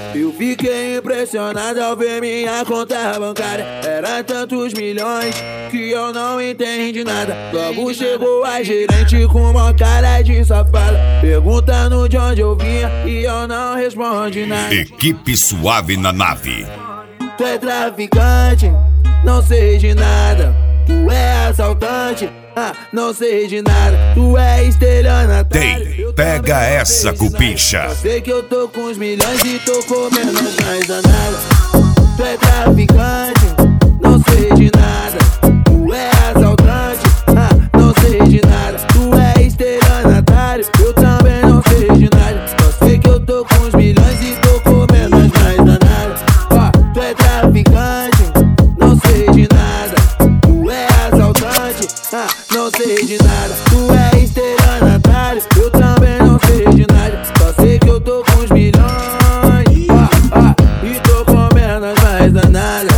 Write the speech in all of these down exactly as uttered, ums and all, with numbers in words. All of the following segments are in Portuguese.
Eu fiquei impressionado ao ver minha conta bancária. Era tantos milhões que eu não entendi nada. Logo chegou a gerente com uma cara de safada, perguntando de onde eu vinha e eu não respondi nada. Equipe Suave na nave. Tu é traficante, não sei de nada. Tu é assaltante, ah, não sei de nada. Tu é estelionatário. Tem, pega essa cupincha. Eu sei que eu tô com os milhões e tô comendo as mais danadas. Tu é traficante, não sei de nada. Tu é assaltante, ah, não sei de nada. Tu é estelionatário, eu também não sei de nada. Só sei que eu tô com os milhões e tô comendo as mais danadas. Ó, tu é traficante, não sei de nada. Tu é assaltante, ah, não sei de nada. Tu é estelionatário, eu também não sei de nada. Só sei que eu tô com os milhões, ah, ah, e tô comendo as mais danadas.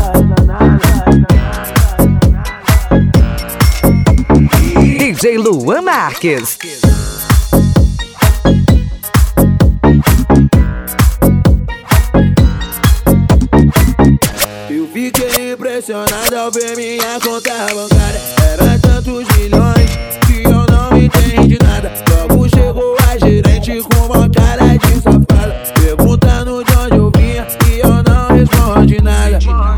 D J Luan Marques. Eu fiquei impressionado ao ver minha conta bancária. Era tantos milhões que eu não entendi nada. Logo chegou a gerente com uma cara de safada, perguntando de onde eu vinha e eu não respondi nada.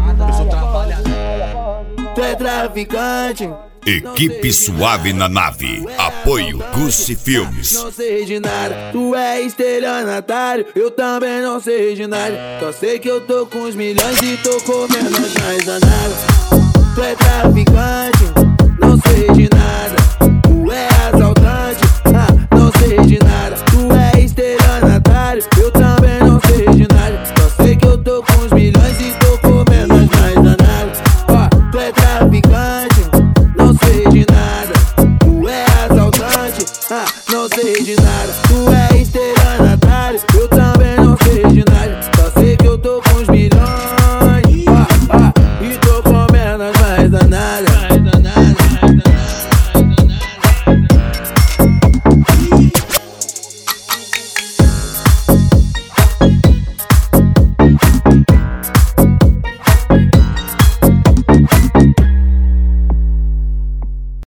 Tu é traficante, Equipe Suave na nave. Apoio Gucci Filmes. não sei de nada. Tu é estelionatário, eu também não sei de nada. Só sei que eu tô com os milhões e tô comendo as mais danadas. Tu é traficante, não sei de nada. Tu é assaltante,